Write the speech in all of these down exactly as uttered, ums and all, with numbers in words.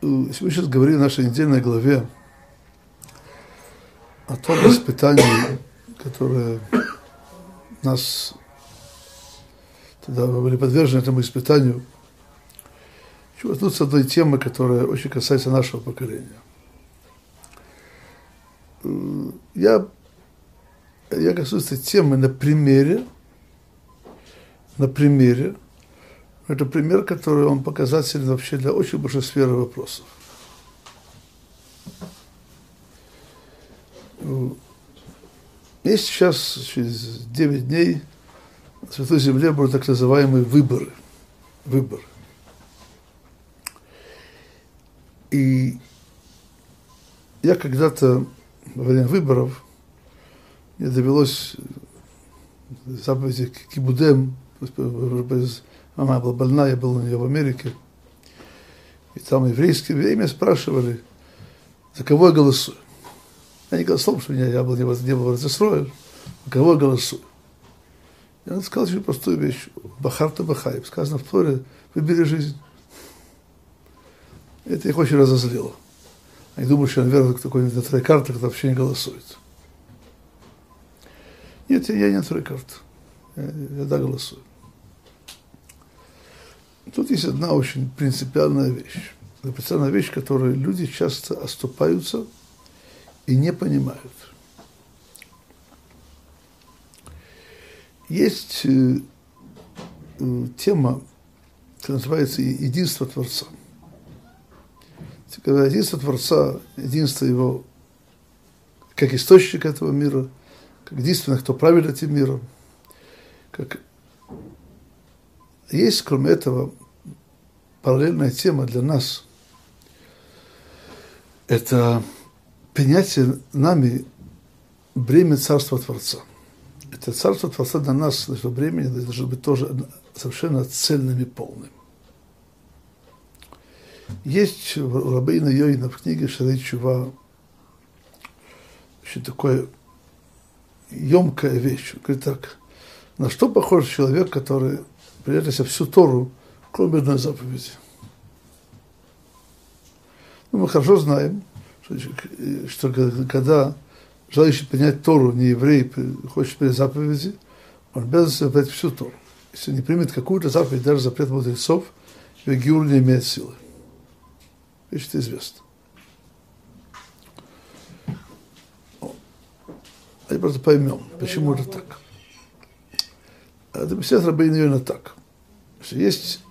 Если мы сейчас говорим в нашей недельной главе о том испытании, которое нас тогда мы были подвержены этому испытанию, хочу коснуться одной темы, которая очень касается нашего поколения. Я, я коснусь этой темы на примере, на примере, это пример, который он показателен вообще для очень большой сферы вопросов. Есть сейчас, через девять дней, на Святой Земле будут так называемые выборы. Выборы. И я когда-то во время выборов мне довелось заповеди Кибудем, мама была больна, я был у нее в Америке, и там еврейское время спрашивали, за кого я голосую. Я не голосовал, что меня, я был, не был разостроен, за кого я голосую. Я сказал очень простую вещь, Бахарта Бахай, сказано в Торе, выбери жизнь. Это их очень разозлило. Они думают, что я, наверное, такой на трой карты, который вообще не голосует. Нет, я не на трой карты. Я, я да голосую. Тут есть одна очень принципиальная вещь. Это принципиальная вещь, которой люди часто оступаются и не понимают. Есть э, э, тема, которая называется «Единство Творца». Когда единство Творца, единство Его как источник этого мира, как единственный, кто правит этим миром, как... Есть, кроме этого, параллельная тема для нас. Это принятие нами бремя Царства Творца. Это Царство Творца для нас, для этого бремени, должно быть тоже совершенно цельным и полным. Есть у Рабейна Йойна в книге Шарей Тшува очень такая емкая вещь. Он говорит так, на что похож человек, который принять на себя всю Тору, кроме одной заповеди. Ну, мы хорошо знаем, что, что когда желающий принять Тору, не еврей, хочет принять заповеди, он обязан принять всю Тору. Если не примет какую-то заповедь, даже запрет мудрецов, его гиур не имеет силы. Вещь это известно. А просто поймем, почему это так. Это беседа Рабейна Йойна так, что есть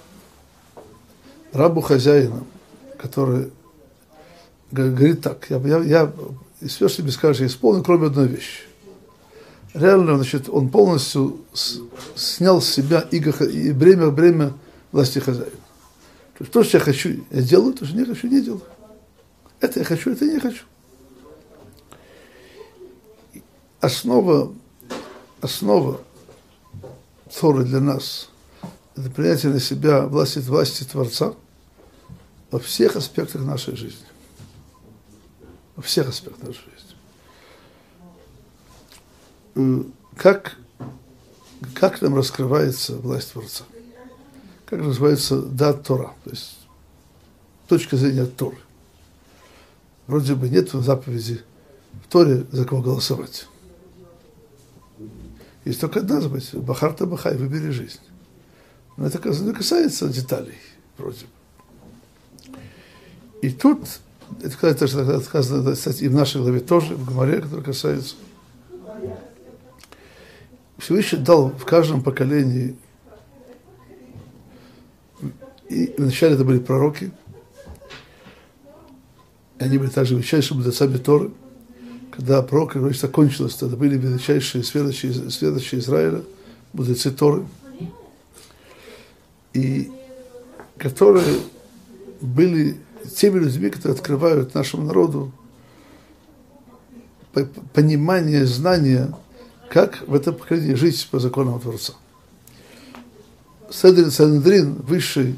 рабу хозяина, который говорит так, я, я, я все, что тебе скажешь, я исполню, кроме одной вещи. Реально, значит, он полностью с, снял с себя иго, и бремя, бремя власти хозяина. То, есть, то, что я хочу, я делаю, то, что не хочу, не делаю. Это я хочу, это я не хочу. Основа, основа Торы для нас – это принятие на себя власти, власти Творца во всех аспектах нашей жизни. Во всех аспектах нашей жизни. Как, как нам раскрывается власть Творца? Как называется дат Тора, то есть точка зрения Торы. Вроде бы нет заповеди в Торе, за кого голосовать. Есть только одна заповедь, Бахарта Бахай, выбери жизнь. Но это не касается деталей, вроде бы. И тут, это сказано, кстати, и в нашей главе тоже, в Гемаре, который касается, Всевышний дал в каждом поколении. И вначале это были пророки, и они были также величайшими мудрецами Торы. Когда пророк, говорит, закончилось, это были величайшие следующие, следующие Израиля, мудрецы Торы, и которые были теми людьми, которые открывают нашему народу понимание, знание, как в этом поколении жить по законам Творца. Санедрин, высший,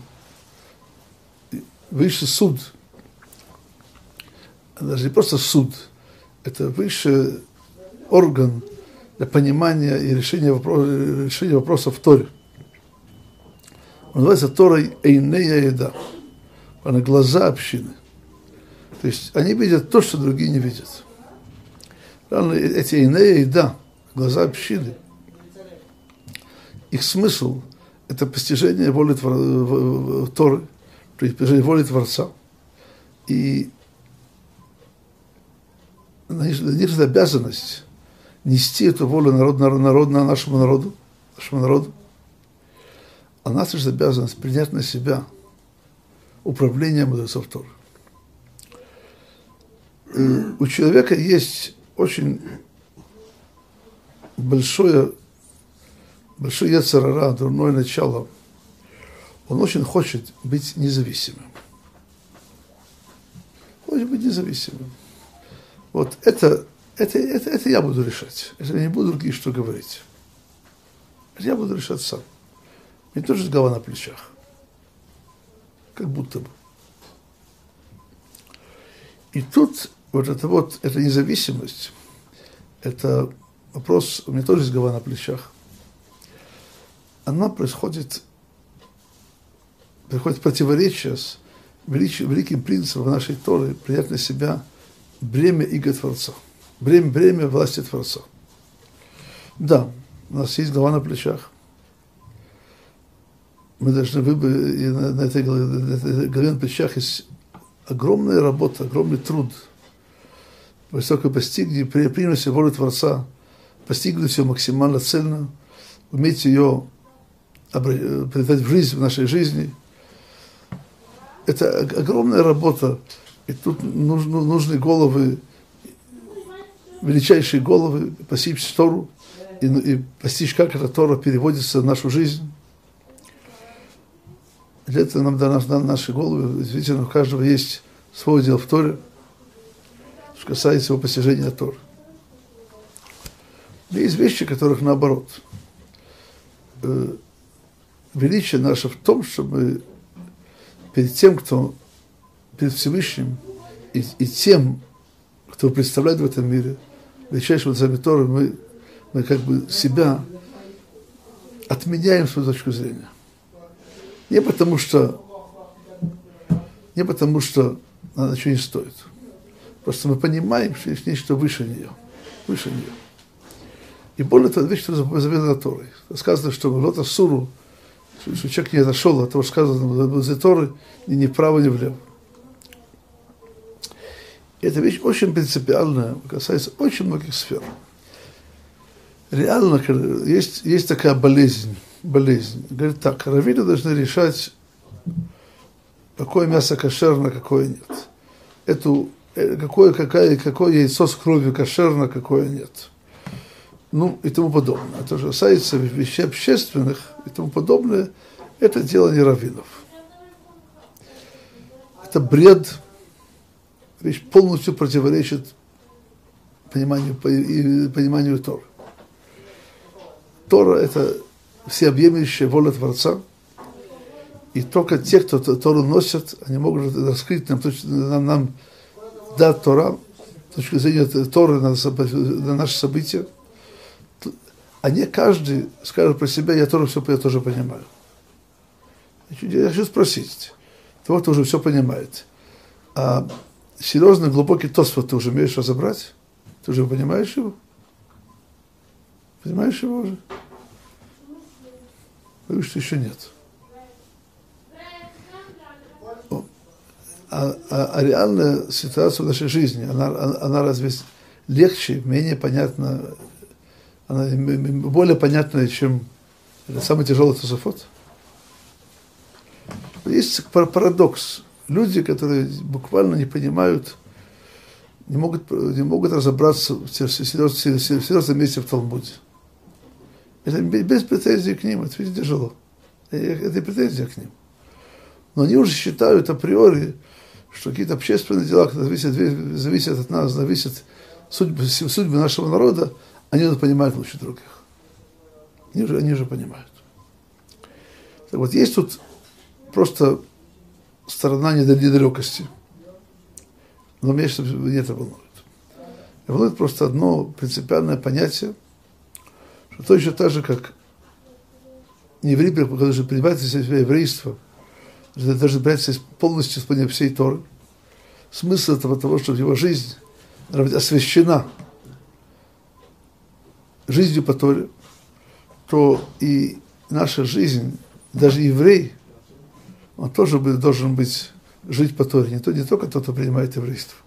высший суд, даже не просто суд, это высший орган для понимания и решения, вопрос, решения вопросов в Торе. Он называется Торой Эйнея Еда. она глаза общины. То есть они видят то, что другие не видят. Равно эти инеи, да, глаза общины. Их смысл – это постижение воли Твор... Торы, постижение воли Творца. И на них это обязанность нести эту волю народ, народ, народ, нашему народу, нашему народу. А нас есть обязанность принять на себя управление мудрецов Торы. У человека есть очень большое, большое йецер ара, дурное начало. Он очень хочет быть независимым. Хочет быть независимым. Вот это, это, это, это я буду решать. Это не буду другие что говорить. Это я буду решать сам. Мне тоже голова на плечах. Как будто бы. И тут вот это вот, эта независимость, это вопрос, у меня тоже есть голова на плечах. Она происходит, приходит противоречие с величием, великим принципом нашей Торы принять на себя бремя иго Творца, бремя, бремя власти Творца. Да, у нас есть голова на плечах. Мы должны выбрать, и на, на этой голове на плечах есть огромная работа, огромный труд. Высоко постигнуть, принять волю Творца, постигнуть ее максимально цельно, уметь ее передать в жизнь, в нашей жизни. Это огромная работа, и тут нужны, нужны головы, величайшие головы, постичь Тору, и, и постичь, как эта Тора переводится в нашу жизнь. Для этого нам даны наши головы. Действительно, у каждого есть свой дел в Торе, что касается его постижения Торы. Но есть вещи, которых наоборот. Величие наше в том, чтобы перед тем, кто перед Всевышним, и, и тем, кто представляет в этом мире, величайшим отцами Торы, мы, мы как бы себя отменяем свою точку зрения. Не потому что, не потому что она ничего не стоит. Просто мы понимаем, что есть нечто выше нее. Выше нее. И более того, вещь, что заповедана Торой. Сказано, что Лота Суру, что человек не отошел от того, что сказано возле Торы, ни вправо, ни влево. И эта вещь очень принципиальная, касается очень многих сфер. Реально, есть, есть такая болезнь. болезнь. Говорит так, раввины должны решать, какое мясо кошерно, какое нет. Эту, какое, какое, какое яйцо с кровью кошерно, какое нет. Ну, и тому подобное. Это же касается вещей общественных и тому подобное. Это дело не раввинов. Это бред. Вещь полностью противоречит пониманию, пониманию Торы. Тора – это всеобъемлющая воля Творца, и только те, кто Тору носят, они могут раскрыть нам, нам, нам дать Тора, с точки зрения Торы на, на наши события, а не каждый скажет про себя, я Тору все я тоже понимаю. Я хочу спросить, того, кто уже все понимает, а серьезный, глубокий Тосфот ты уже умеешь разобрать? Ты уже понимаешь его? Понимаешь его уже? Боюсь, что еще нет. А, а, а реальная ситуация в нашей жизни, она, она, она разве легче, менее понятна, она более понятная, чем самый тяжелый Тосфот? Есть парадокс. Люди, которые буквально не понимают, не могут, не могут разобраться в серьезном месте в Талмуде. Это без претензий к ним, это ведь тяжело. Это претензия к ним. Но они уже считают априори, что какие-то общественные дела, которые зависят, зависят от нас, зависят судьбы, судьбы нашего народа, они это понимают лучше других. Они уже, они уже понимают. Так вот, есть тут просто сторона недалекости. Но меня не это волнует. Волнует просто одно принципиальное понятие, что точно так же, как еврей, который принимает из себя еврейство, даже брать полностью исполнение всей Торы. Смысл этого того, чтобы его жизнь освящена жизнью по Торе, то и наша жизнь, даже еврей, он тоже должен быть, жить по Торе, не, то, не только тот, кто принимает еврейство.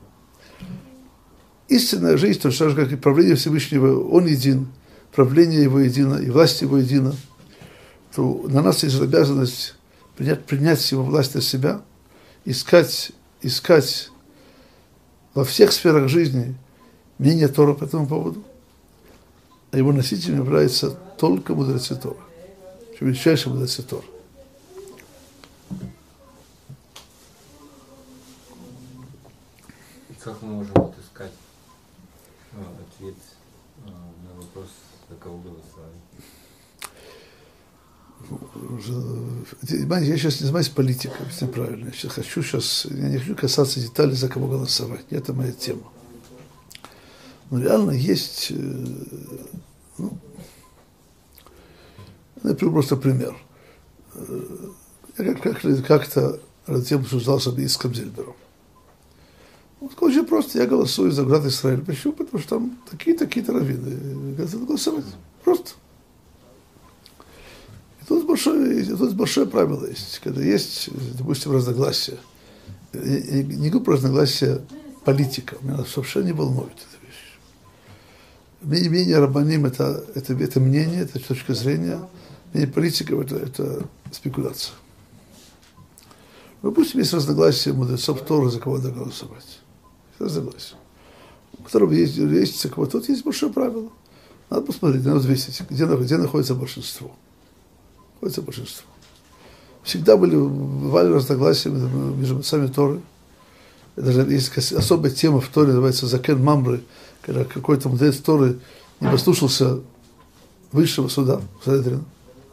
Истинная жизнь, то же как и правление Всевышнего, он един, правление его едино, и власть его едина, то на нас есть обязанность принять, принять его власть на себя, искать, искать во всех сферах жизни мнение Тора по этому поводу, а его носителем является только мудрецы Тора, величайшие мудрецы Тора. Как мы можем отыскать ну, ответ э, на вопрос, за кого голосовали? Я сейчас не занимаюсь политикой, это неправильно. Я сейчас хочу сейчас, я не хочу касаться деталей, за кого голосовать. Это моя тема. Но реально есть, ну, например, просто пример. Я как- как-то перед тем обсуждался с Ицхаком Зильбером. Очень просто, я голосую за Агуdat Исраэль. Почему? Потому что там такие-такие-то раввины. Готовы голосовать. Просто. И тут большое, тут большое правило есть. Когда есть, допустим, разногласия. Я не говорю про разногласия политика. Меня совершенно не волнует эта вещь. Мнение, мнение рабаним это, это, это мнение, это точка зрения. Мнение политиков это, это спекуляция. Допустим, есть разногласия мудрецов Торы, за кого надо голосовать. Разногласия. У которого есть, есть за кого тут есть большое правило. Надо посмотреть, надо взвесить, где, где находится большинство. Находится большинство. Всегда были, бывали разногласия между мудрецами Торы. Даже есть особая тема в Торе, называется Закен Мамры, когда какой-то мудрец Торы не послушался высшего суда, Санедрина.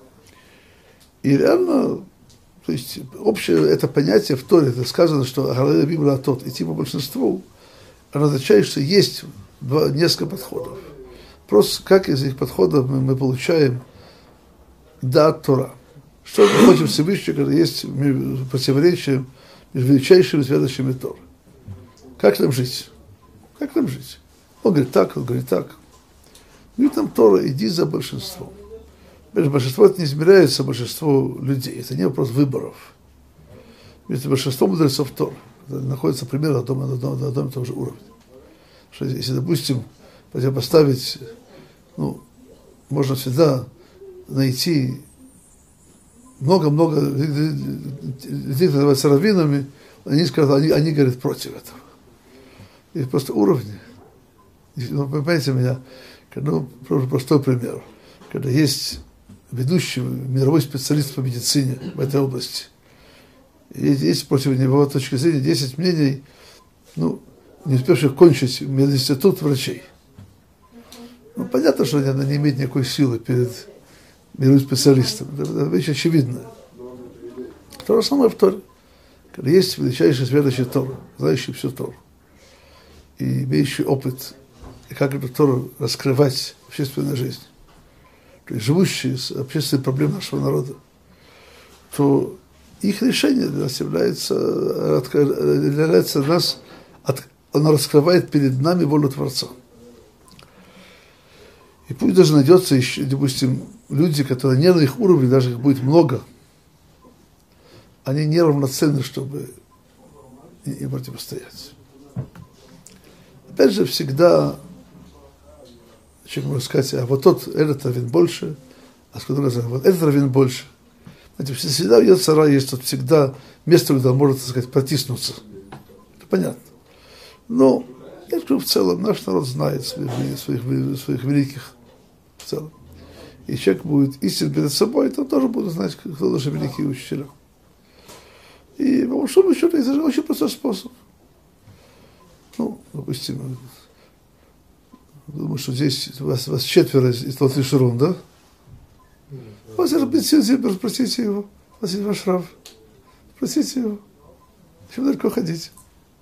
И реально, то есть общее это понятие в Торе, это сказано, что Агалея Библа тот, идти по большинству, означает, что есть два, несколько подходов. Просто как из этих подходов мы, мы получаем да Тора. Что мы хотим Всевышнего, когда есть противоречие между величайшими святостями Торы. Как нам жить? Как нам жить? Он говорит так, он говорит так. Говорит нам Тора, иди за большинством. Большинство это не измеряется большинство людей, это не вопрос выборов. Ведь большинство мудрецов Тор находится примерно на одном, на одном, на одном и том же уровне. Что если, допустим, поставить, ну, можно всегда найти много-много людей, которые называются раввинами, они скажут, они, они говорят против этого. И просто уровни. Вы понимаете меня? Ну, простой пример. Когда есть ведущий мировой специалист по медицине в этой области. И есть против него точки зрения десять мнений, ну, не успевших кончить мединститут врачей. Ну, понятно, что она не имеет никакой силы перед мировым специалистом. Это вещь очевидная. То же самое в Торе. Когда есть величайший святость Тора, знающий всю Тору, и имеющий опыт, и как эту Тору раскрывать в общественной жизни, живущие с общественной проблемой нашего народа, то их решение для нас является, является нас, оно раскрывает перед нами волю Творца. И пусть даже найдется еще, допустим, люди, которые не на их уровне, даже их будет много, они не равноценны, чтобы им противостоять. Опять же, всегда человек может сказать, а вот тот, этот раввин больше, а сказать, вот этот раввин больше. Знаете, всегда в Йецер ара есть тут всегда место, где он может, так сказать, протиснуться. Это понятно. Но я скажу, в целом, наш народ знает своих, своих, своих великих в целом. И человек будет истинно перед собой, то он тоже будет знать, кто наши великие учителя. И по большому счету, это же очень простой способ. Ну, допустим, думаю, что здесь вас, вас четверо из Латвии Широн, да? У вас есть Бенсин Зильбер, спросите его. У вас есть ваш рав. Спросите его. Чем далеко ходить?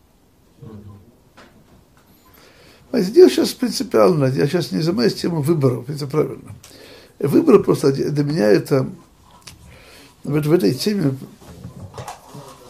Знаете, дело сейчас принципиально. Я сейчас не занимаюсь темой выборов, это правильно. Выборы просто для меня это в, в этой теме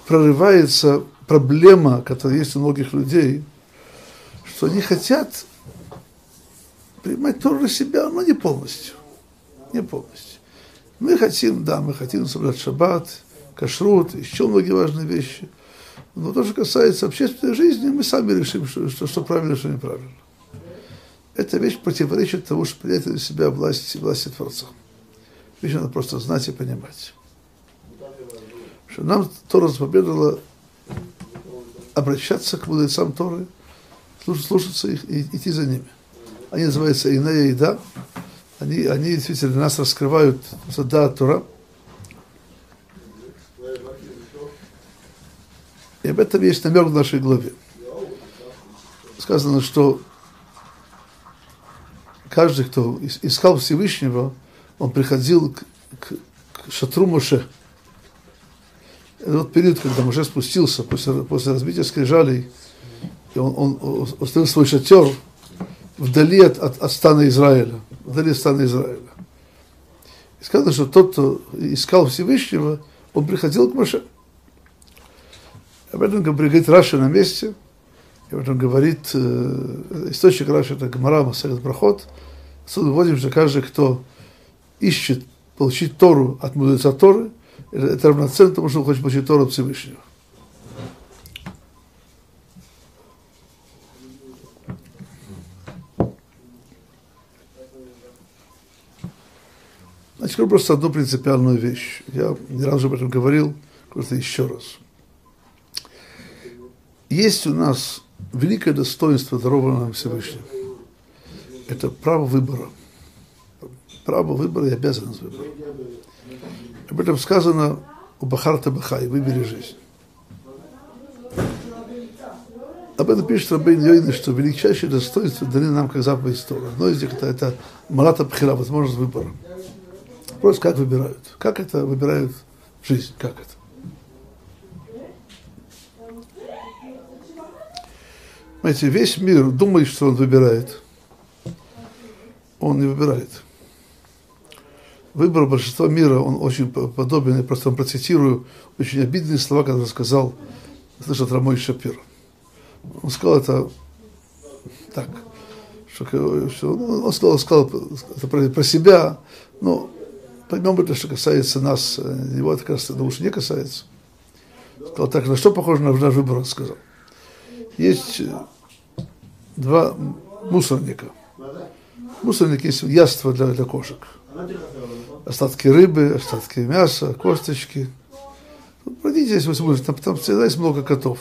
прорывается проблема, которая есть у многих людей, что они хотят принимать Тору на себя, но не полностью. Не полностью. Мы хотим, да, мы хотим соблюдать шаббат, кашрут, еще многие важные вещи. Но то, что касается общественной жизни, мы сами решим, что, что, что правильно, что неправильно. Эта вещь противоречит тому, что принять на себя власть, власти Творца. Вещь надо просто знать и понимать. Что нам Тора заповедала обращаться к мудрецам Торы, слушаться их и идти за ними. Они называются Инея и Да. Они, они действительно для нас раскрывают Да Тора. И об этом есть намек в нашей главе. Сказано, что каждый, кто искал Всевышнего, он приходил к, к, к шатру Моше. Это вот период, когда Моше спустился после, после разбития скрижалей, и он, он установил свой шатер вдали от, от, от стана Израиля, вдали от стана Израиля. И сказано, что тот, кто искал Всевышнего, он приходил к Моше. Об этом говорит Раши на месте, и об этом говорит э, источник Раши, это Гемара Масехет Брахот. Отсюда выводим, что каждый, кто ищет получить Тору от мудреца Торы, это равноценно тому, что он хочет получить Тору от Всевышнего. Значит, скажу просто одну принципиальную вещь. Я не раз об этом говорил, просто еще раз. Есть у нас великое достоинство, дарованное нам Всевышним. Это право выбора. Право выбора и обязанность выбора. Об этом сказано у Бахарта Бахай, выбери жизнь. Об этом пишет Рабейн Йойна, что величайшее достоинство даны нам как заповедь Тора. Одно из них это, это малата бхира, возможность выбора. Просто как выбирают? Как это выбирают жизнь? Как это? Знаете, весь мир думает, что он выбирает. Он не выбирает. Выбор большинства мира, он очень подобен, я просто вам процитирую очень обидные слова, которые сказал, слышал от Рамой Шапира. Он сказал это так, что, что он сказал, сказал это про, про себя, но поймем это, что касается нас, его это, кажется, думаю, что не касается. Сказал так, на что похоже на наш выбор, он сказал. Есть два мусорника. Мусорник есть яство для, для кошек. Остатки рыбы, остатки мяса, косточки. Пройдите здесь, вы сможете, там, там всегда есть много котов.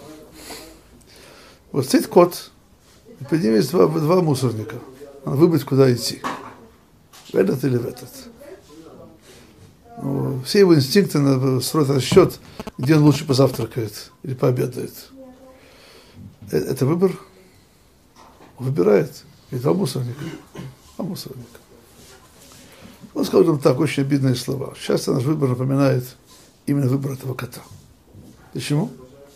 Вот стоит кот, и перед ним есть два, два мусорника. Надо выбрать, куда идти. В этот или в этот. Ну, все его инстинкты строят расчет, где он лучше позавтракает или пообедает. Это выбор. Он выбирает. И два мусорника. Два мусорника. Он сказал нам так, очень обидные слова. Часто наш выбор напоминает именно выбор этого кота. Почему?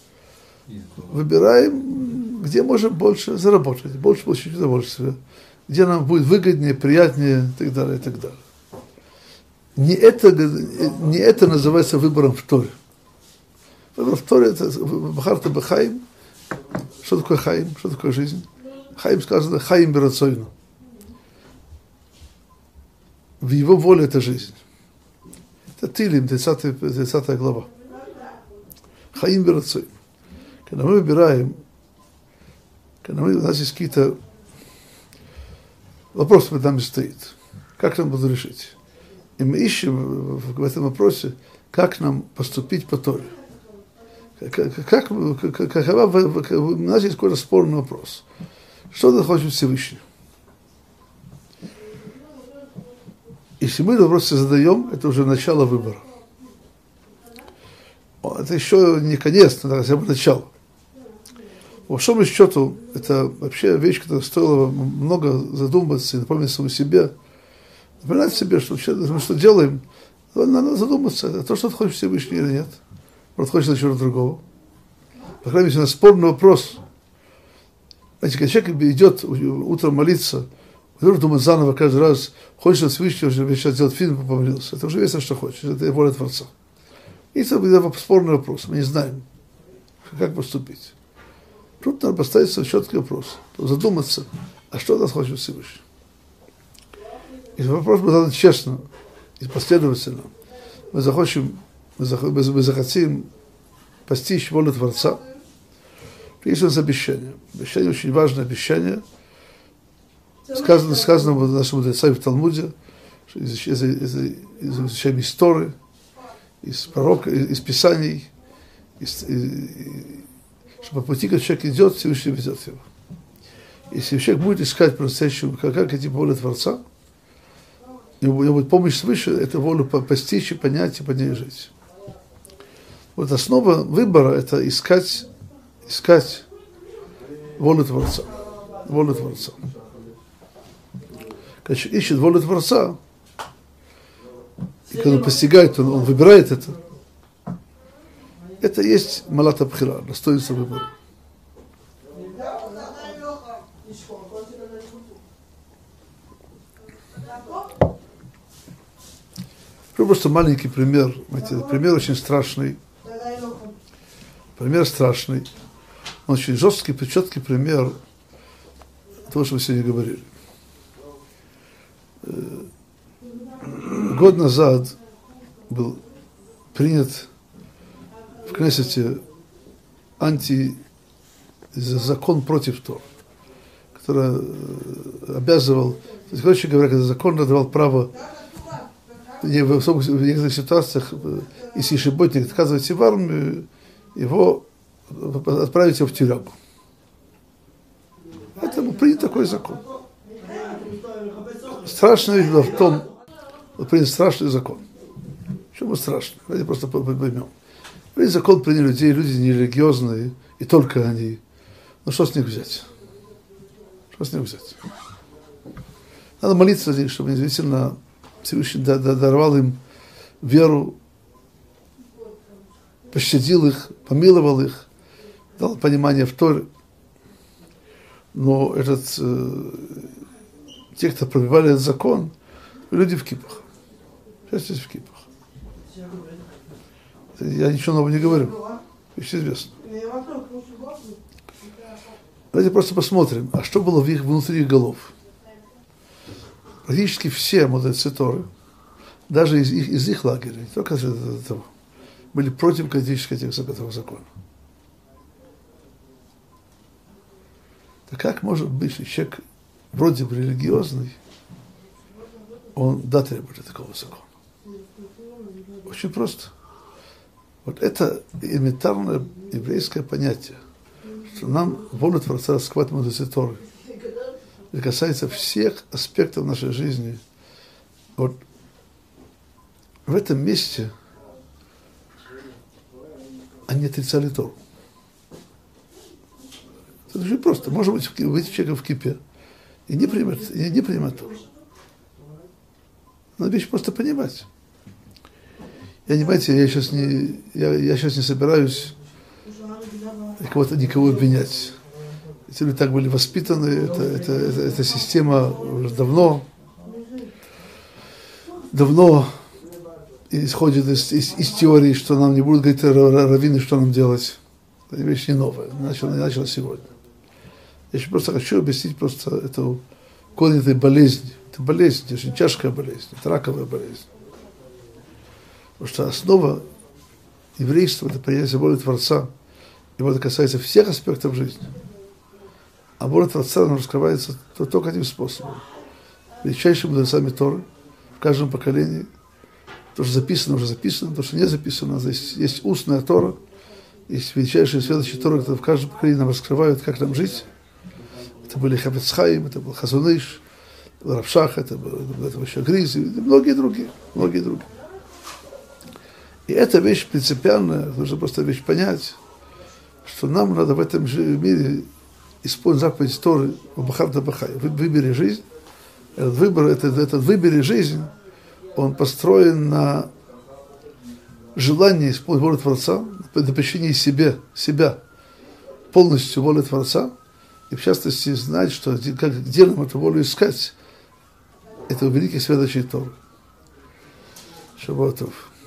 Выбираем, где можем больше заработать, больше получить удовольствие, где нам будет выгоднее, приятнее, и так далее, и так далее. Не это, не это называется выбором в Торе. Выбор в Торе – это Бахарта Бахаим. Что такое Хаим? Что такое жизнь? Хаим сказано Хаим берацойну. В его воле это жизнь. Это Тилим, тридцатая глава. Хаим берацойну. Когда мы выбираем, когда мы, у нас есть какие-то вопросы перед нами стоит, как нам буду решить? И мы ищем в этом вопросе, как нам поступить по Торе. Как, как, как, какова, у нас есть какой-то спорный вопрос. Что ты хочешь Всевышний? Если мы этот вопрос задаем, это уже начало выбора. Это еще не конец, это хотя бы начало. По большому счету, это вообще вещь, которая стоила много задуматься и напомнить самому себе. Напоминать себе, что мы что делаем, надо задуматься, это то, что ты хочешь Всевышний или нет. Может, хочешь чего-то другого. По крайней мере, у нас спорный вопрос. Знаете, когда человек идет утром молиться, он думает заново каждый раз, хочешь от Всевышнего, чтобы сейчас сделать фильм, помолился. Это уже ясно, что хочешь, это воля Творца. И это спорный вопрос, мы не знаем, как поступить. Тут надо поставить себе четкий вопрос, задуматься, а что нас хочет Всевышний. И вопрос мы задать честно и последовательно. Мы захотим, мы захотим постичь волю Творца. Есть у нас обещание. Обещание очень важное обещание. Сказано, сказано в нашем мудрецах в Талмуде, что изучаем из Торы, из пророка, из Писаний, из, из, что по пути, как человек идет, Всевышний ведет его. Если человек будет искать по-настоящему, как, как эти воли Творца, у него будет помощь свыше, эту волю постичь, понять и по ней жить. Вот основа выбора – это искать, искать волю Творца. Волю Творца. Когда человек ищет волю Творца, и когда он постигает, он, он выбирает это, это есть малат абхира, достоинство выбора. Просто маленький пример, знаете, пример очень страшный, пример страшный, он очень жесткий, четкий пример того, что мы сегодня говорили. Год назад был принят в Кнессете анти закон против Тор, который обязывал, то есть, короче говоря, когда закон давал право в особых в некоторых ситуациях, если шиботник отказывается в армию, его отправить его в тюрягу. Это был принят такой закон. Страшная вещь была в том, что принят страшный закон. Почему страшный? Давайте просто поймем. Принят закон приняли людей, люди нерелигиозные, и только они. Ну что с них взять? Что с них взять? Надо молиться за них, чтобы они действительно Всевышний даровал им веру, пощадил их, помиловал их, дал понимание в Торе. Но этот, э, те, кто пробивали этот закон, люди в кипах. Сейчас здесь в кипах. Я ничего нового не говорю. Вещь известна. Давайте просто посмотрим, а что было в их внутри их голов. Практически все мудрецы Торы, даже из их, из их лагеря, не только из этого, были против категорически этого закона. Так как может быть, что человек вроде бы религиозный, он да требует такого закона? Очень просто. Вот это элементарное еврейское понятие, что нам волю Творца раскрывать мудрецы Торы. Это касается всех аспектов нашей жизни. Вот в этом месте они отрицали Тору. Это очень просто. Может быть, выйти человека в кипе и не принимать, и не принимать Тору. Надо вещь просто понимать. Я, понимаете, я сейчас не, я, я сейчас не собираюсь кого-то, никого обвинять. Эти люди так были воспитаны, это, это, это, эта система уже давно, давно исходит из, из, из теории, что нам не будут говорить раввины, что нам делать. Это вещь не новая, не начала, не начала сегодня. Я еще просто хочу объяснить просто эту корень этой болезни. Это болезнь, это очень тяжкая болезнь, это раковая болезнь. Потому что основа еврейства – это принятие воли Творца, и вот это касается всех аспектов жизни. А воля Творца раскрывается только этим способом. Величайшими мудрецами Торы в каждом поколении. То, что записано, уже записано, то, что не записано, есть, есть устная Тора, есть величайшие следующие Торы, которые в каждом поколении нам раскрывают, как нам жить. Это были Хафец Хаим, это был Хазон Иш, это был Рав Шах, это был, это был еще Гриз, и многие другие, многие другие. И эта вещь принципиальная, нужно просто вещь понять, что нам надо в этом мире исполнить заповедь Торы Бахарта Бахай. Выбери жизнь. Этот выбор, этот, этот выбери жизнь, он построен на желании исполнить волю Творца, на подчинении себе, себя полностью воле Творца, и в частности знать, что как, где нам эту волю искать, это великий святочий Торы. Шаббат Тов.